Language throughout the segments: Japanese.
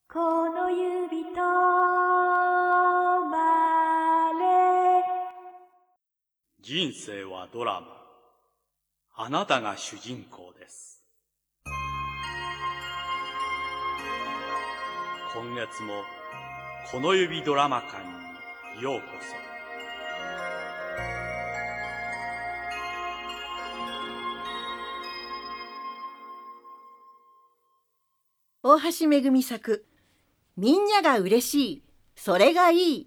この指とまれ。 人生はドラマ。あなたが主人公です。今月もこの指ドラマ館にようこそ。 大橋めぐみ作、みんなが嬉しい、それがいい。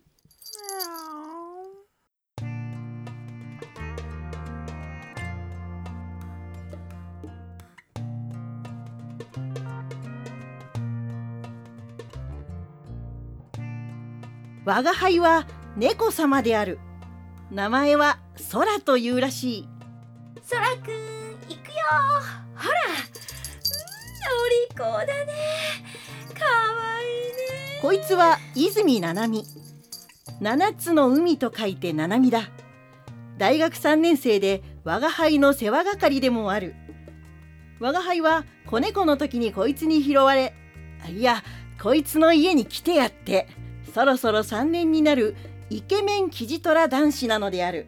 我が輩は猫様である。名前は空というらしい。 空くん、行くよ。ほら、お利口だね。かわいいね。 こいつは泉七海。七つの海と書いて七海だ。大学3年生で我が輩の世話係でもある。我が輩は子猫の時にこいつに拾われ、いや、こいつの家に来てやって、そろそろ3年になるイケメンキジトラ男子なのである。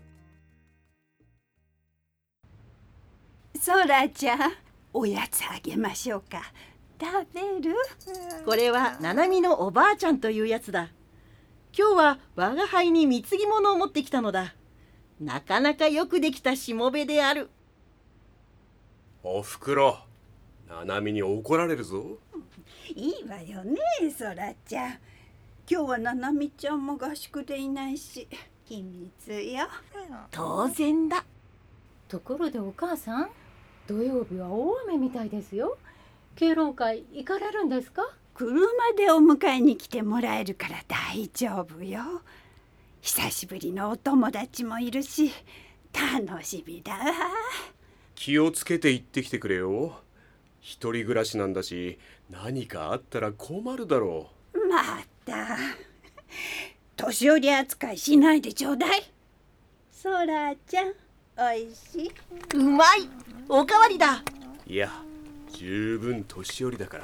空ちゃん、おやつあげましょうか。食べる？ これは七海のおばあちゃんというやつだ。今日は我が輩に貢ぎ物を持ってきたのだ。なかなかよくできたしもべである。 おふくろ、七海に怒られるぞ。 いいわよね、空ちゃん。今日はななみちゃんも合宿でいないし、秘密よ。 当然だ。 ところでお母さん、土曜日は大雨みたいですよ。敬老会行かれるんですか？ 車でお迎えに来てもらえるから大丈夫よ。久しぶりのお友達もいるし、楽しみだわ。 気をつけて行ってきてくれよ。一人暮らしなんだし、何かあったら困るだろう。また年寄り扱いしないでちょうだい。空ちゃん、おいしい？ うまい。おかわりだ。 いや、十分年寄りだから。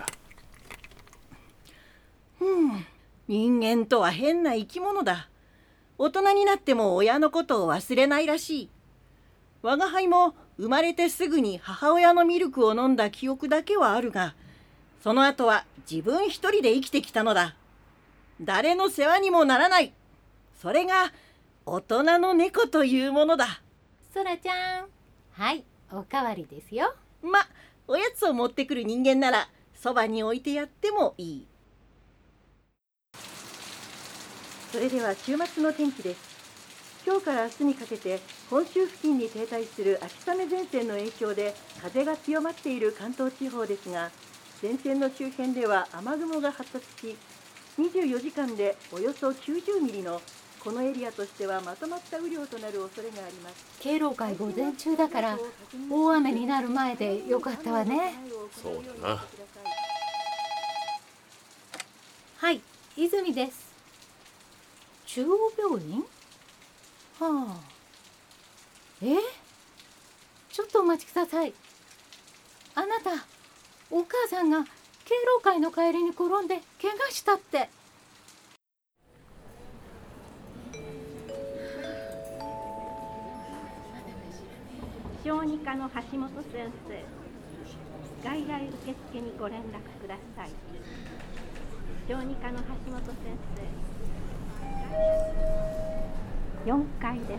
人間とは変な生き物だ。大人になっても親のことを忘れないらしい。我が輩も生まれてすぐに母親のミルクを飲んだ記憶だけはあるが、その後は自分一人で生きてきたのだ。誰の世話にもならない。それが大人の猫というものだ。 空ちゃん、はい、おかわりですよ。 おやつを持ってくる人間ならそばに置いてやってもいい。それでは週末の天気です。今日から明日にかけて本州付近に停滞する秋雨前線の影響で風が強まっている関東地方ですが、前線の周辺では雨雲が発達し、24時間でおよそ90ミリのこのエリアとしてはまとまった雨量となる恐れがあります。 敬老会午前中だから大雨になる前でよかったわね。 そうだな。 はい、泉です。中央病院？はあ。ちょっとお待ちください。あなた、お母さんが敬老会の帰りに転んで怪我したって。 小児科の橋本先生、外来受付にご連絡ください。小児科の橋本先生、4階です。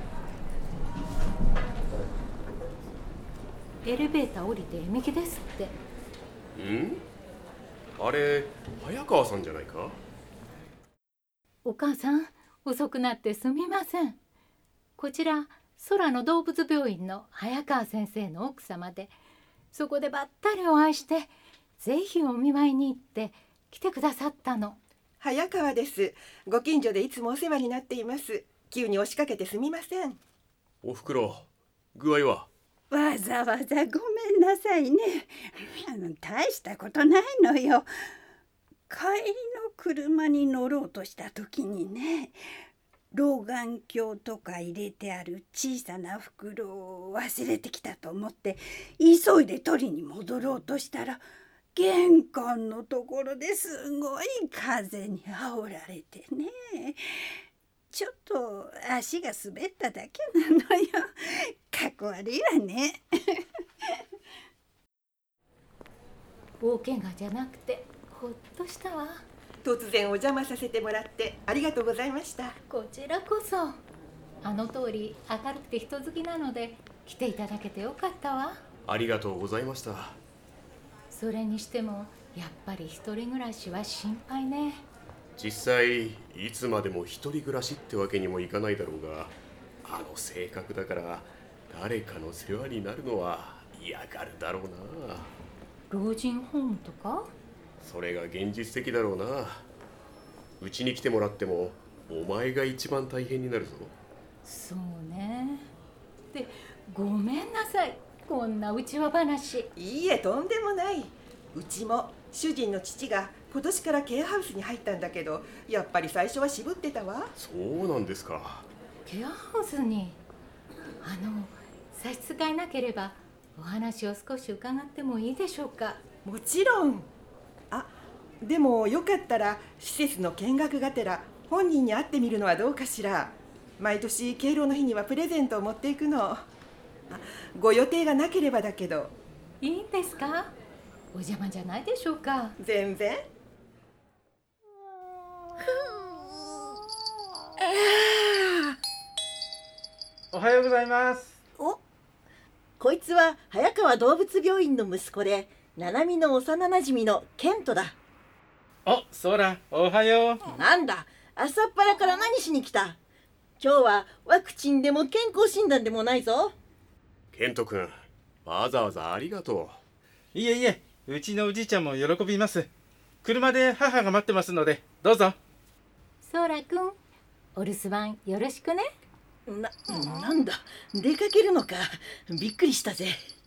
エレベーター降りて右ですって。 あれ、早川さんじゃないか？ お母さん、遅くなってすみません。こちら空の動物病院の早川先生の奥様で、そこでばったりお会いして、ぜひお見舞いに行って来てくださったの。 早川です。ご近所でいつもお世話になっています。急に押しかけてすみません。 おふくろ、具合は？ わざわざごめんなさいね。大したことないのよ。帰りの車に乗ろうとした時にね、老眼鏡とか入れてある小さな袋を忘れてきたと思って急いで取りに戻ろうとしたら、 玄関のところですごい風にあおられてね、ちょっと足が滑っただけなのよ。かっこ悪いわね。 大怪我じゃなくてほっとしたわ。 突然お邪魔させてもらってありがとうございました。 こちらこそ。あの通り明るくて人好きなので来ていただけてよかったわ。 ありがとうございました。 それにしてもやっぱり一人暮らしは心配ね。 実際いつまでも一人暮らしってわけにもいかないだろうが、あの性格だから誰かの世話になるのは嫌がるだろうな。 老人ホームとか？ それが現実的だろうな。うちに来てもらってもお前が一番大変になるぞ。 そうね。で、ごめんなさい、こんな内輪話。 いいえ、とんでもない。うちも主人の父が今年からケアハウスに入ったんだけど、やっぱり最初は渋ってたわ。 そうなんですか。 ケアハウスに。差し支えなければお話を少し伺ってもいいでしょうか？ もちろん。でもよかったら施設の見学がてら本人に会ってみるのはどうかしら。毎年敬老の日にはプレゼントを持っていくの。ご予定がなければだけど。 いいんですか？お邪魔じゃないでしょうか？ 全然。 おはようございます。 お、こいつは早川動物病院の息子で、七海の幼なじみのケントだ。 お、そら、おはよう。 なんだ、朝っぱらから何しに来た？今日はワクチンでも健康診断でもないぞ。 ケント君、わざわざありがとう。いえいえ、うちのおじいちゃんも喜びます。車で母が待ってますので、どうぞ。 ソーラくん、お留守番よろしくね。 なんだ、出かけるのか。びっくりしたぜ。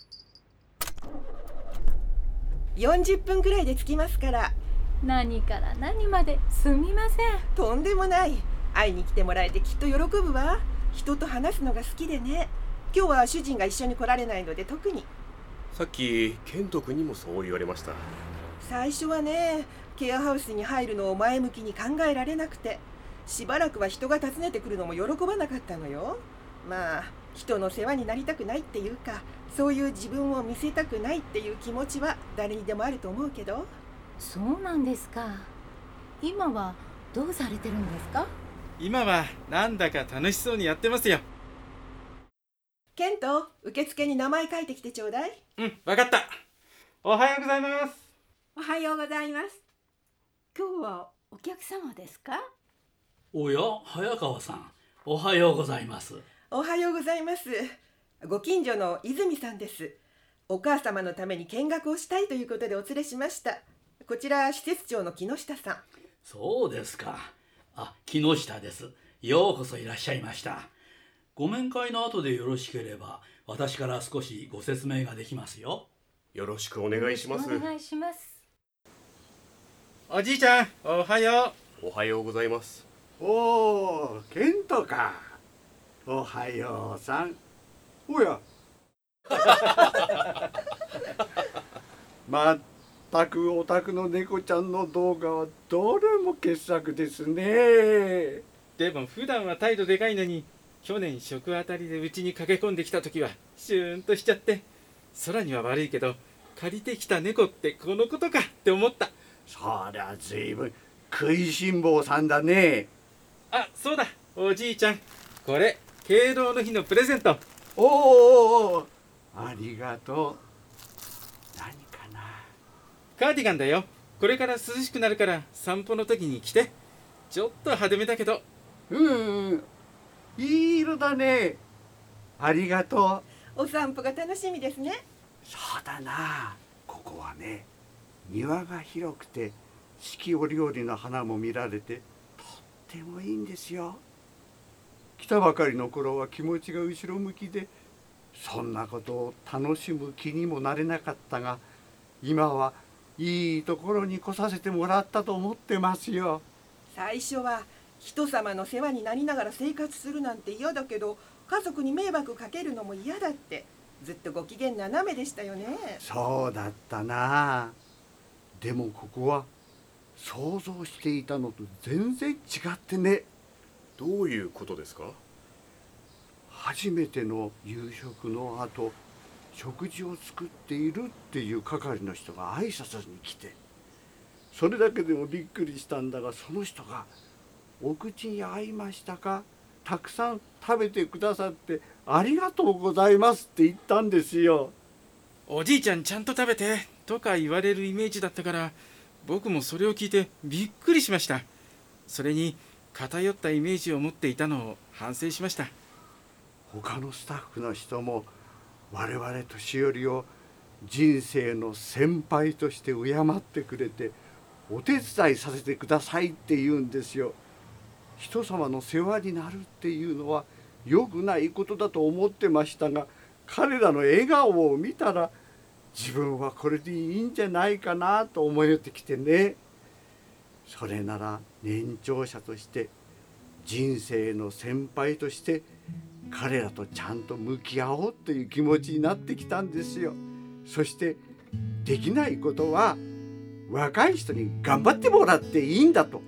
40分くらいで着きますから。 何から何まですみません。 とんでもない。会いに来てもらえてきっと喜ぶわ。人と話すのが好きでね。今日は主人が一緒に来られないので特に。 さっきケント君にもそう言われました。 最初はね、ケアハウスに入るのを前向きに考えられなくて、しばらくは人が訪ねてくるのも喜ばなかったのよ。まあ人の世話になりたくないっていうか、そういう自分を見せたくないっていう気持ちは誰にでもあると思うけど。 そうなんですか。今はどうされてるんですか？ 今はなんだか楽しそうにやってますよ。 ケント、受付に名前書いてきてちょうだい。 うん、わかった。おはようございます。 おはようございます。今日はお客様ですか？ おや、早川さん、おはようございます。 おはようございます。ご近所の泉さんです。お母様のために見学をしたいということでお連れしました。こちら施設長の木下さん。 そうですか。木下です。ようこそいらっしゃいました。ご面会の後でよろしければ私から少しご説明ができますよ。 よろしくお願いします。 お願いします。 おじいちゃん、おはよう。おはようございます。 おー、ケントか。おはようさん。おやまったくお宅の猫ちゃんの動画はどれも傑作ですね。 でも普段は態度でかいのに、去年食あたりでうちに駆け込んできた時はシューンとしちゃって、空には悪いけど借りてきた猫ってこのことかって思った。 そりゃずいぶん食いしん坊さんだね。 あ、そうだ、おじいちゃん、これ敬老の日のプレゼント。 おお、ありがとう。何かな。 カーディガンだよ。これから涼しくなるから散歩の時に着て。ちょっと派手めだけど。 いい色だね。ありがとう。お散歩が楽しみですね。 そうだな。ここはね、庭が広くて四季折々の花も見られてとってもいいんですよ。来たばかりの頃は気持ちが後ろ向きで、そんなことを楽しむ気にもなれなかったが、今はいいところに来させてもらったと思ってますよ。 最初は人様の世話になりながら生活するなんて嫌だけど、家族に迷惑かけるのも嫌だってずっとご機嫌斜めでしたよね。 そうだったな。 でもここは想像していたのと全然違ってね。 どういうことですか？ 初めての夕食の後、食事を作っているっていう係の人が挨拶に来て、それだけでもびっくりしたんだが、その人が「お口に合いましたか？たくさん食べてくださってありがとうございます」って言ったんですよ。 おじいちゃんちゃんと食べてとか言われるイメージだったから、僕もそれを聞いてびっくりしました。それに偏ったイメージを持っていたのを反省しました。 他のスタッフの人も我々年寄りを人生の先輩として敬ってくれて、お手伝いさせてくださいって言うんですよ。人様の世話になるっていうのは良くないことだと思ってましたが、彼らの笑顔を見たら自分はこれでいいんじゃないかなと思えてきてね。それなら年長者として、人生の先輩として彼らとちゃんと向き合おうという気持ちになってきたんですよ。そしてできないことは若い人に頑張ってもらっていいんだと。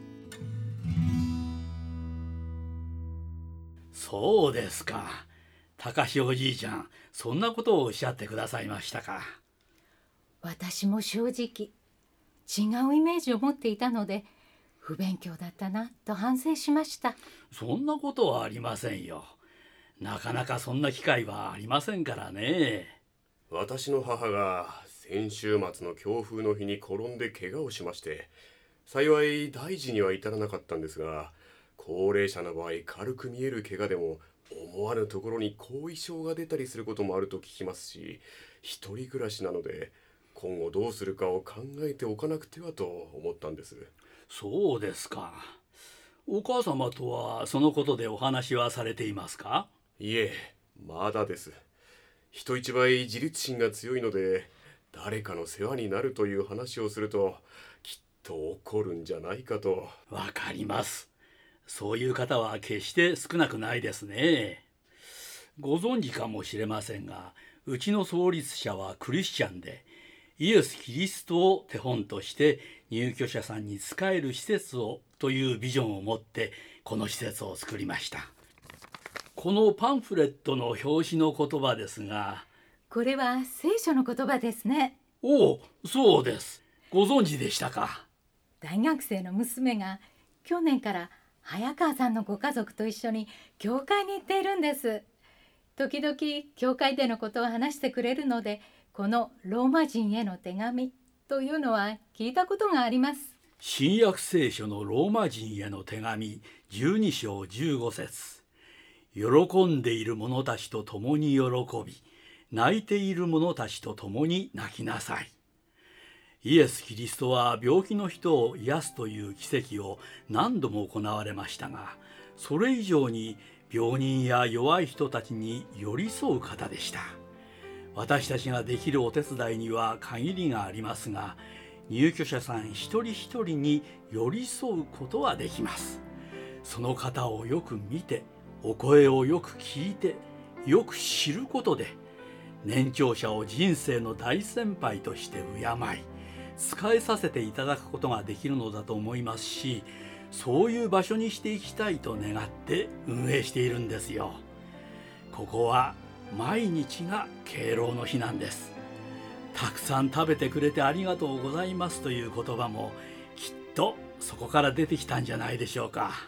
そうですか。高志おじいちゃん、そんなことをおっしゃってくださいましたか。 私も正直違うイメージを持っていたので、不勉強だったなと反省しました。 そんなことはありませんよ。なかなかそんな機会はありませんからね。 私の母が先週末の強風の日に転んで怪我をしまして、幸い大事には至らなかったんですが、高齢者の場合軽く見える怪我でも思わぬところに後遺症が出たりすることもあると聞きますし、一人暮らしなので今後どうするかを考えておかなくてはと思ったんです。 そうですか。お母様とはそのことでお話はされていますか？ いえ、まだです。人一倍自立心が強いので、誰かの世話になるという話をするときっと怒るんじゃないかと。 わかります。そういう方は決して少なくないですね。ご存知かもしれませんが、うちの創立者はクリスチャンで、イエス・キリストを手本として入居者さんに仕える施設をというビジョンを持ってこの施設を作りました。このパンフレットの表紙の言葉ですが、 これは聖書の言葉ですね。 おお、そうです。ご存知でしたか。 大学生の娘が去年から早川さんのご家族と一緒に教会に行っているんです。時々教会でのことを話してくれるので、このローマ人への手紙というのは聞いたことがあります。 新約聖書のローマ人への手紙12章15節。喜んでいる者たちと共に喜び、泣いている者たちと共に泣きなさい。イエス・キリストは病気の人を癒すという奇跡を何度も行われましたが、それ以上に病人や弱い人たちに寄り添う方でした。私たちができるお手伝いには限りがありますが、入居者さん一人一人に寄り添うことはできます。その方をよく見て、お声をよく聞いて、よく知ることで、年長者を人生の大先輩として敬い、仕えさせていただくことができるのだと思いますし、そういう場所にしていきたいと願って運営しているんですよ。ここは毎日が敬老の日なんです。たくさん食べてくれてありがとうございますという言葉もきっとそこから出てきたんじゃないでしょうか。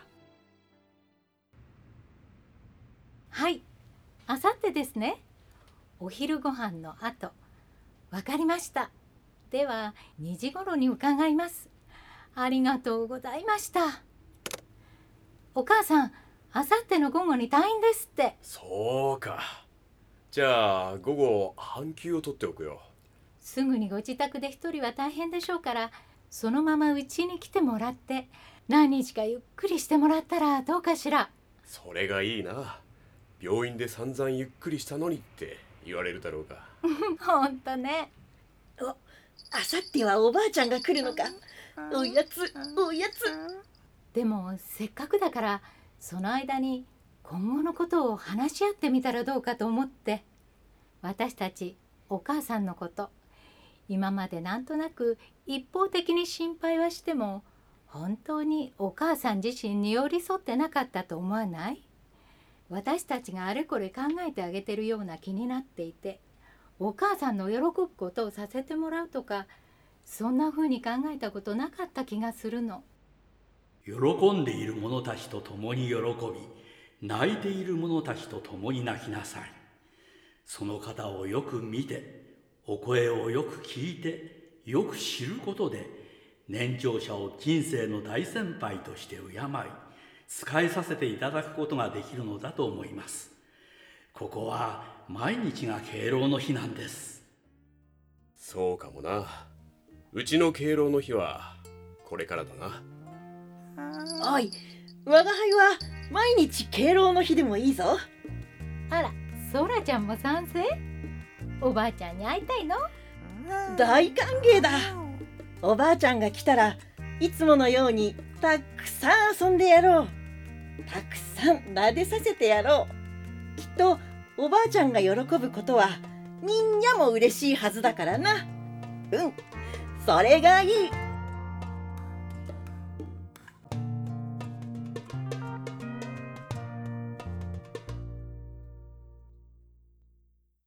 はい、あさってですね。お昼ご飯の後。わかりました。では2時頃に伺います。ありがとうございました。お母さん、あさっての午後に退院ですって。 そうか。じゃあ午後半休を取っておくよ。 すぐにご自宅で一人は大変でしょうから、そのままうちに来てもらって何日かゆっくりしてもらったらどうかしら。 それがいいな。病院で散々ゆっくりしたのにって言われるだろうが。 ほんとね。 あさってはおばあちゃんが来るのか。おやつおやつ。 でもせっかくだからその間に今後のことを話し合ってみたらどうかと思って。私たちお母さんのこと、 今までなんとなく一方的に心配はしても、本当にお母さん自身に寄り添ってなかったと思わない？私たちがあれこれ考えてあげてるような気になっていて、お母さんの喜ぶことをさせてもらうとか、そんな風に考えたことなかった気がするの。 喜んでいる者たちと共に喜び、泣いている者たちと共に泣きなさい。その方をよく見て、お声をよく聞いて、よく知ることで、年長者を人生の大先輩として敬い、仕えさせていただくことができるのだと思います。ここは毎日が敬老の日なんです。 そうかもな。うちの敬老の日はこれからだな。 おい、我が輩は毎日敬老の日でもいいぞ。 あら、ソラちゃんも賛成？おばあちゃんに会いたいの？ 大歓迎だ。おばあちゃんが来たらいつものようにたくさん遊んでやろう。たくさん撫でさせてやろう。きっとおばあちゃんが喜ぶことはみんなも嬉しいはずだからな。それがいい。